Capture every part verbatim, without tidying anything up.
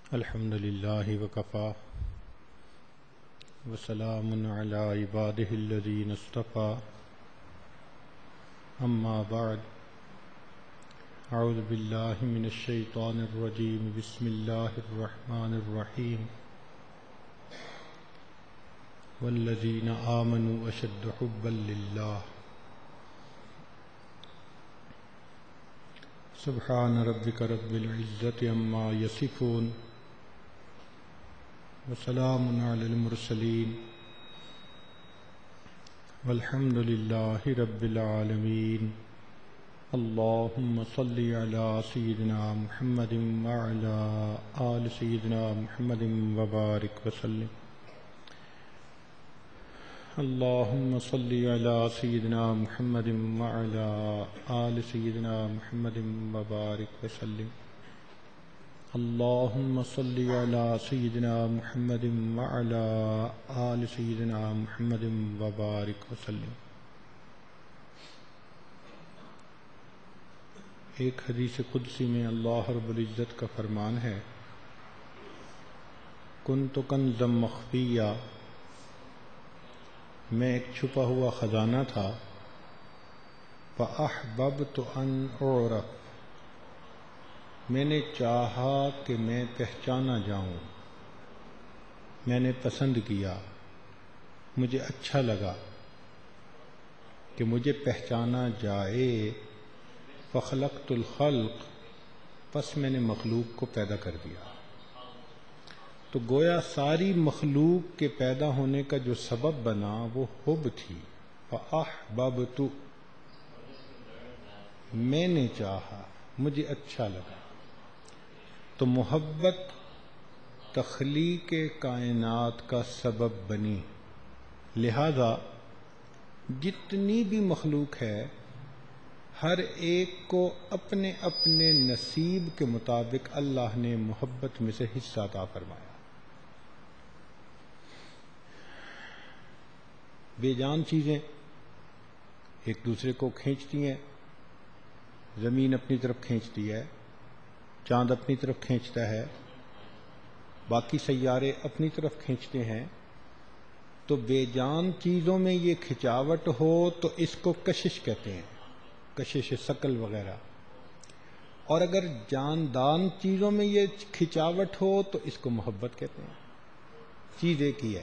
الحمد لله وكفى وسلام على عباده الذين اصطفى أما بعد أعوذ بالله من الشيطان الرجيم بسم الله الرحمن الرحيم والذين آمنوا أشد حبا لله سبحان ربك رب العزة عما يصفون وسلام على المرسلين والحمد لله رب العالمين اللهم صل على سيدنا محمد وعلى آل سيدنا محمد وبارك وسلم اللهم صل على سيدنا محمد وعلى آل سيدنا محمد وبارك وسلم اللهم صل على سيدنا محمد وعلى آل سيدنا محمد وبارك وسلم۔ ایک حدیث قدسی میں اللہ رب العزت کا فرمان ہے، کنت کنزا مخفیا، میں ایک چھپا ہوا خزانہ تھا، فأحببت ان أعرف، میں نے چاہا کہ میں پہچانا جاؤں، میں نے پسند کیا، مجھے اچھا لگا کہ مجھے پہچانا جائے، فخلقت الخلق، پس میں نے مخلوق کو پیدا کر دیا۔ تو گویا ساری مخلوق کے پیدا ہونے کا جو سبب بنا وہ حب تھی، فأحببت، میں نے چاہا، مجھے اچھا لگا۔ تو محبت تخلیق کائنات کا سبب بنی، لہذا جتنی بھی مخلوق ہے ہر ایک کو اپنے اپنے نصیب کے مطابق اللہ نے محبت میں سے حصہ عطا فرمایا۔ بے جان چیزیں ایک دوسرے کو کھینچتی ہیں، زمین اپنی طرف کھینچتی ہے، چاند اپنی طرف کھینچتا ہے، باقی سیارے اپنی طرف کھینچتے ہیں۔ تو بے جان چیزوں میں یہ کھچاوٹ ہو تو اس کو کشش کہتے ہیں، کشش ثقل وغیرہ، اور اگر جاندان چیزوں میں یہ کھچاوٹ ہو تو اس کو محبت کہتے ہیں۔ چیز ایک ہی ہے،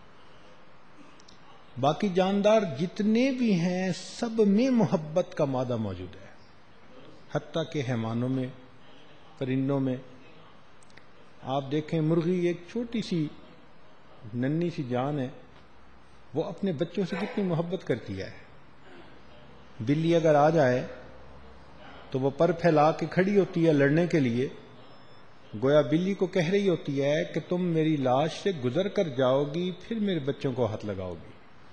باقی جاندار جتنے بھی ہیں سب میں محبت کا مادہ موجود ہے، حتیٰ کہ حیوانوں میں، پرندوں میں۔ آپ دیکھیں مرغی ایک چھوٹی سی ننھی سی جان ہے، وہ اپنے بچوں سے کتنی محبت کرتی ہے۔ بلی اگر آ جائے تو وہ پر پھیلا کے کھڑی ہوتی ہے لڑنے کے لیے، گویا بلی کو کہہ رہی ہوتی ہے کہ تم میری لاش سے گزر کر جاؤ گی پھر میرے بچوں کو ہاتھ لگاؤ گی۔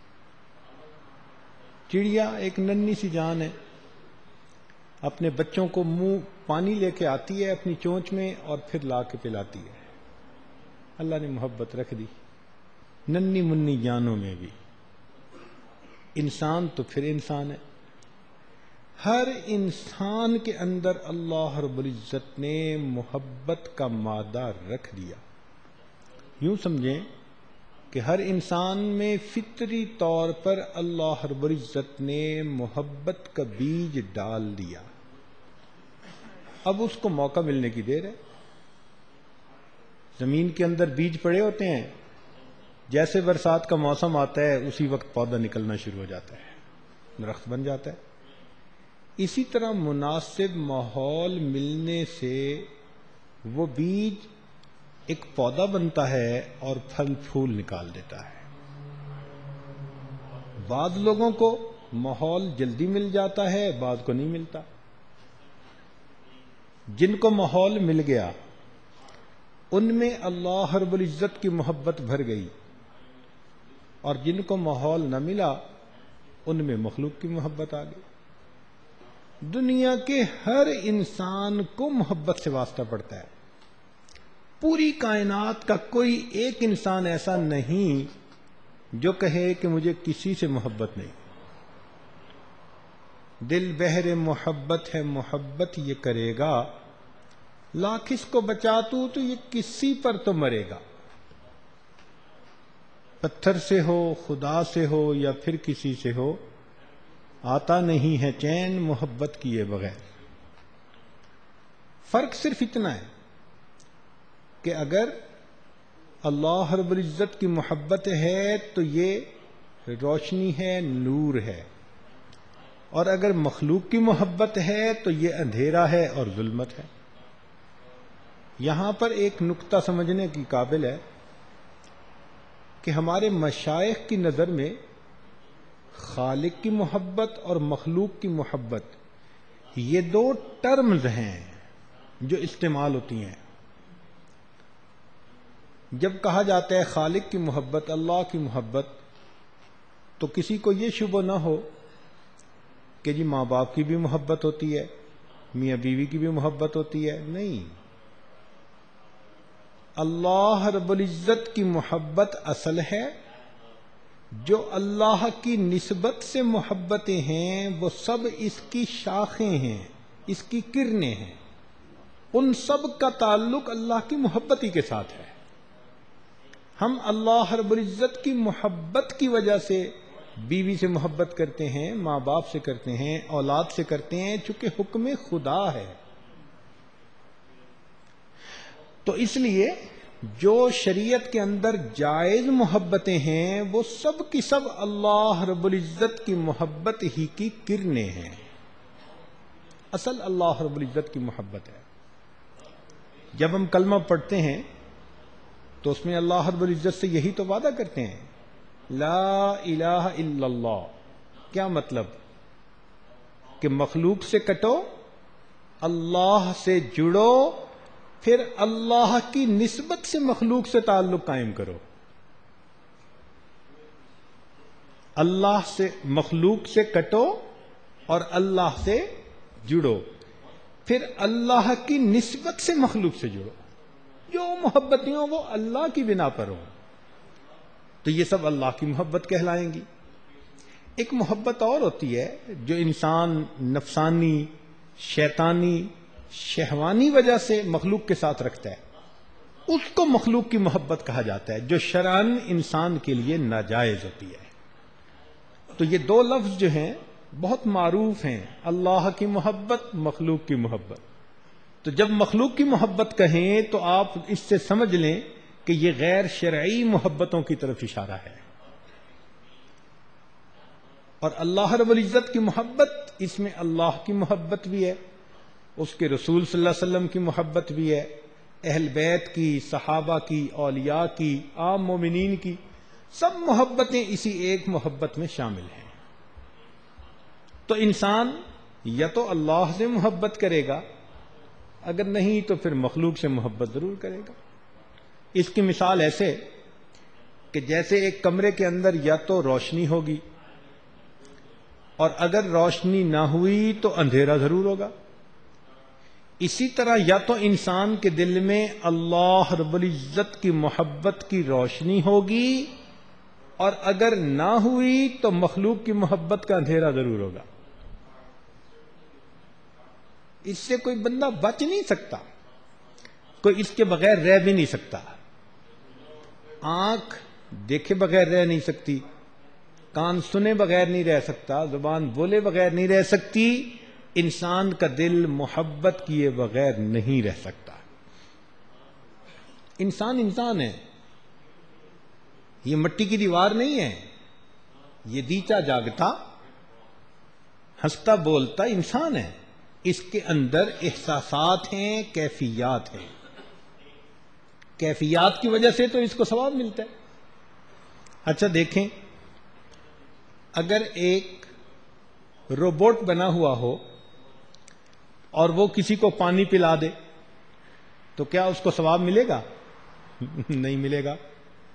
چڑیا ایک ننھی سی جان ہے، اپنے بچوں کو منہ پانی لے کے آتی ہے اپنی چونچ میں اور پھر لا کے پلاتی ہے۔ اللہ نے محبت رکھ دی ننھی منی جانوں میں بھی۔ انسان تو پھر انسان ہے، ہر انسان کے اندر اللہ رب العزت نے محبت کا مادہ رکھ دیا۔ یوں سمجھیں کہ ہر انسان میں فطری طور پر اللہ رب العزت نے محبت کا بیج ڈال دیا، اب اس کو موقع ملنے کی دیر ہے۔ زمین کے اندر بیج پڑے ہوتے ہیں، جیسے برسات کا موسم آتا ہے اسی وقت پودا نکلنا شروع ہو جاتا ہے، درخت بن جاتا ہے۔ اسی طرح مناسب ماحول ملنے سے وہ بیج ایک پودا بنتا ہے اور پھل پھول نکال دیتا ہے۔ بعض لوگوں کو ماحول جلدی مل جاتا ہے، بعض کو نہیں ملتا۔ جن کو ماحول مل گیا ان میں اللہ رب العزت کی محبت بھر گئی، اور جن کو ماحول نہ ملا ان میں مخلوق کی محبت آ گئی۔ دنیا کے ہر انسان کو محبت سے واسطہ پڑتا ہے، پوری کائنات کا کوئی ایک انسان ایسا نہیں جو کہے کہ مجھے کسی سے محبت نہیں۔ دل بہر محبت ہے محبت یہ کرے گا، لاکھ اس کو بچا تو تو یہ کسی پر تو مرے گا، پتھر سے ہو، خدا سے ہو یا پھر کسی سے ہو، آتا نہیں ہے چین محبت کیے بغیر۔ فرق صرف اتنا ہے کہ اگر اللہ رب العزت کی محبت ہے تو یہ روشنی ہے، نور ہے، اور اگر مخلوق کی محبت ہے تو یہ اندھیرا ہے اور ظلمت ہے۔ یہاں پر ایک نقطہ سمجھنے کی قابل ہے کہ ہمارے مشائخ کی نظر میں خالق کی محبت اور مخلوق کی محبت یہ دو ٹرمز ہیں جو استعمال ہوتی ہیں۔ جب کہا جاتا ہے خالق کی محبت، اللہ کی محبت، تو کسی کو یہ شبہ نہ ہو کہ جی ماں باپ کی بھی محبت ہوتی ہے، میاں بیوی کی بھی محبت ہوتی ہے، نہیں۔ اللہ رب العزت کی محبت اصل ہے، جو اللہ کی نسبت سے محبتیں ہیں وہ سب اس کی شاخیں ہیں، اس کی کرنیں ہیں، ان سب کا تعلق اللہ کی محبت ہی کے ساتھ ہے۔ ہم اللہ رب العزت کی محبت کی وجہ سے بیوی سے محبت کرتے ہیں، ماں باپ سے کرتے ہیں، اولاد سے کرتے ہیں، چونکہ حکم خدا ہے۔ تو اس لیے جو شریعت کے اندر جائز محبتیں ہیں وہ سب کی سب اللہ رب العزت کی محبت ہی کی کرنیں ہیں، اصل اللہ رب العزت کی محبت ہے۔ جب ہم کلمہ پڑھتے ہیں تو اس میں اللہ رب العزت سے یہی تو وعدہ کرتے ہیں، لا الہ الا اللہ۔ کیا مطلب؟ کہ مخلوق سے کٹو، اللہ سے جڑو، پھر اللہ کی نسبت سے مخلوق سے تعلق قائم کرو۔ اللہ سے، مخلوق سے کٹو اور اللہ سے جڑو، پھر اللہ کی نسبت سے مخلوق سے جڑو، جو محبتیں ہوں وہ اللہ کی بنا پر ہوں، تو یہ سب اللہ کی محبت کہلائیں گی۔ ایک محبت اور ہوتی ہے جو انسان نفسانی، شیطانی، شہوانی وجہ سے مخلوق کے ساتھ رکھتا ہے، اس کو مخلوق کی محبت کہا جاتا ہے، جو شرعاً انسان کے لیے ناجائز ہوتی ہے۔ تو یہ دو لفظ جو ہیں بہت معروف ہیں، اللہ کی محبت، مخلوق کی محبت۔ تو جب مخلوق کی محبت کہیں تو آپ اس سے سمجھ لیں کہ یہ غیر شرعی محبتوں کی طرف اشارہ ہے، اور اللہ رب العزت کی محبت، اس میں اللہ کی محبت بھی ہے، اس کے رسول صلی اللہ علیہ وسلم کی محبت بھی ہے، اہل بیت کی، صحابہ کی، اولیاء کی، عام مومنین کی، سب محبتیں اسی ایک محبت میں شامل ہیں۔ تو انسان یا تو اللہ سے محبت کرے گا، اگر نہیں تو پھر مخلوق سے محبت ضرور کرے گا۔ اس کی مثال ایسے کہ جیسے ایک کمرے کے اندر یا تو روشنی ہوگی، اور اگر روشنی نہ ہوئی تو اندھیرا ضرور ہوگا، اسی طرح یا تو انسان کے دل میں اللہ رب العزت کی محبت کی روشنی ہوگی، اور اگر نہ ہوئی تو مخلوق کی محبت کا اندھیرا ضرور ہوگا۔ اس سے کوئی بندہ بچ نہیں سکتا، کوئی اس کے بغیر رہ بھی نہیں سکتا۔ آنکھ دیکھے بغیر رہ نہیں سکتی، کان سنے بغیر نہیں رہ سکتا، زبان بولے بغیر نہیں رہ سکتی، انسان کا دل محبت کیے بغیر نہیں رہ سکتا۔ انسان انسان ہے، یہ مٹی کی دیوار نہیں ہے، یہ دیچا جاگتا، ہنستا بولتا انسان ہے، اس کے اندر احساسات ہیں، کیفیات ہیں، کیفیات کی وجہ سے تو اس کو ثواب ملتا ہے۔ اچھا دیکھیں، اگر ایک روبوٹ بنا ہوا ہو اور وہ کسی کو پانی پلا دے تو کیا اس کو ثواب ملے گا؟ نہیں ملے گا۔